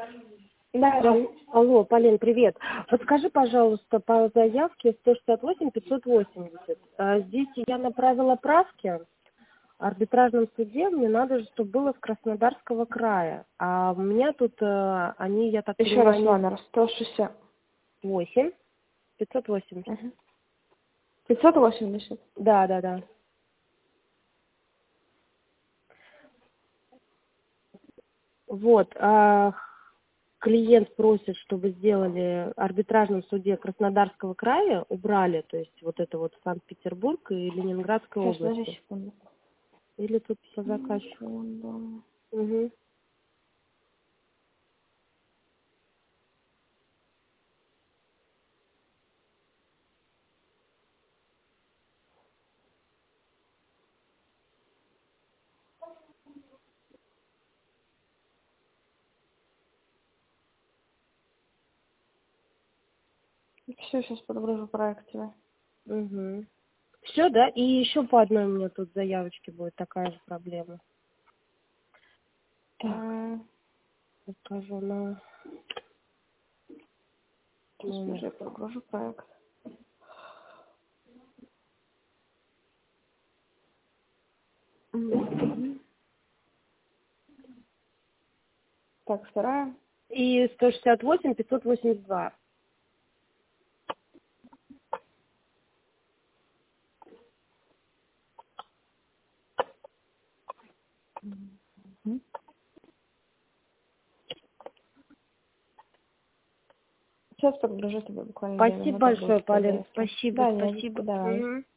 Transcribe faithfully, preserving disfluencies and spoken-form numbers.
Да, Да. ал- Алло, Полин, привет. Подскажи, пожалуйста, по заявке сто шестьдесят восемь пятьсот восемьдесят. А, Здесь я направила правки. В арбитражном суде мне надо, чтобы было с Краснодарского края. А у меня тут э, они, я так Еще раз понимаю, не номер. сто шестьдесят. восемь пятьсот восемьдесят. Угу. пятьсот восемьдесят. Да, да, да. Вот. а Клиент просит, чтобы сделали в арбитражном суде Краснодарского края, убрали, то есть вот это вот Санкт-Петербург и Ленинградской Сейчас, подожди области. секунду. Или тут по заказчику. Секунду. Угу. Все, сейчас подгружу проект тебе. Угу. Все, да? И еще по одной у меня тут заявочке будет такая же проблема. Так, А, скажу на Сейчас номер. уже подгружу проект. Мгм. Так, вторая. И сто шестьдесят восемь пятьсот восемьдесят два. Мгм. Сейчас подгружу тебе буквально две Спасибо минуты, будет большое, в пи ди Полин. эф. Спасибо, Да, не спасибо. давай. Угу.